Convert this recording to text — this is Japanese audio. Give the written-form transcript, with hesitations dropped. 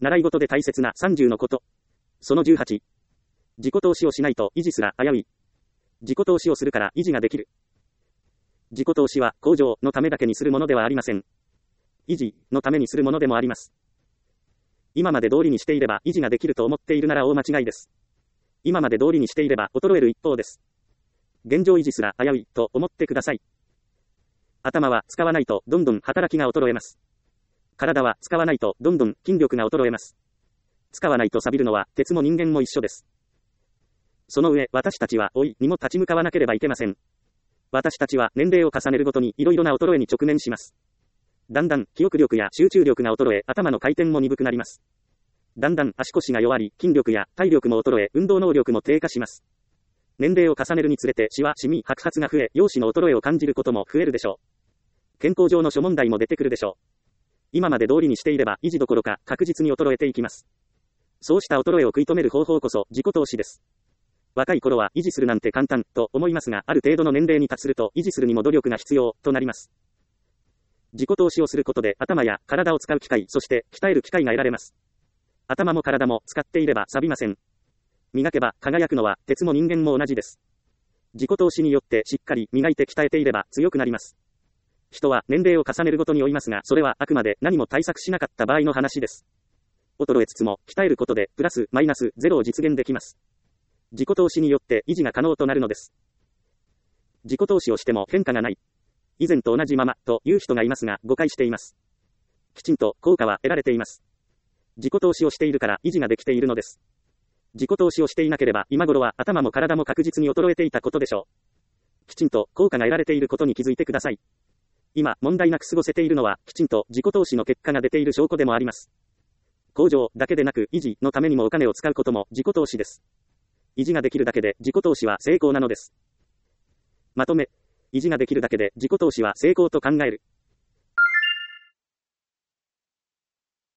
習い事で大切な30のこと。その18。自己投資をしないと維持すら危うい。自己投資をするから維持ができる。自己投資は向上のためだけにするものではありません。維持のためにするものでもあります。今まで通りにしていれば維持ができると思っているなら大間違いです。今まで通りにしていれば衰える一方です。現状維持すら危ういと思ってください。頭は使わないとどんどん働きが衰えます。体は使わないとどんどん筋力が衰えます。使わないと錆びるのは鉄も人間も一緒です。その上、私たちは老いにも立ち向かわなければいけません。私たちは年齢を重ねるごとにいろいろな衰えに直面します。だんだん記憶力や集中力が衰え、頭の回転も鈍くなります。だんだん足腰が弱り、筋力や体力も衰え、運動能力も低下します。年齢を重ねるにつれてシワ、シミ、白髪が増え、容姿の衰えを感じることも増えるでしょう。健康上の諸問題も出てくるでしょう。今まで通りにしていれば維持どころか確実に衰えていきます。そうした衰えを食い止める方法こそ自己投資です。若い頃は維持するなんて簡単と思いますが、ある程度の年齢に達すると維持するにも努力が必要となります。自己投資をすることで頭や体を使う機会、そして鍛える機会が得られます。頭も体も使っていれば錆びません。磨けば輝くのは鉄も人間も同じです。自己投資によってしっかり磨いて鍛えていれば強くなります。人は年齢を重ねるごとに老いますが、それはあくまで何も対策しなかった場合の話です。衰えつつも鍛えることでプラスマイナスゼロを実現できます。自己投資によって維持が可能となるのです。自己投資をしても変化がない。以前と同じままという人がいますが誤解しています。きちんと効果は得られています。自己投資をしているから維持ができているのです。自己投資をしていなければ今頃は頭も体も確実に衰えていたことでしょう。きちんと効果が得られていることに気づいてください。今問題なく過ごせているのはきちんと自己投資の結果が出ている証拠でもあります。向上だけでなく維持のためにもお金を使うことも自己投資です。維持ができるだけで自己投資は成功なのです。まとめ、維持ができるだけで自己投資は成功と考える。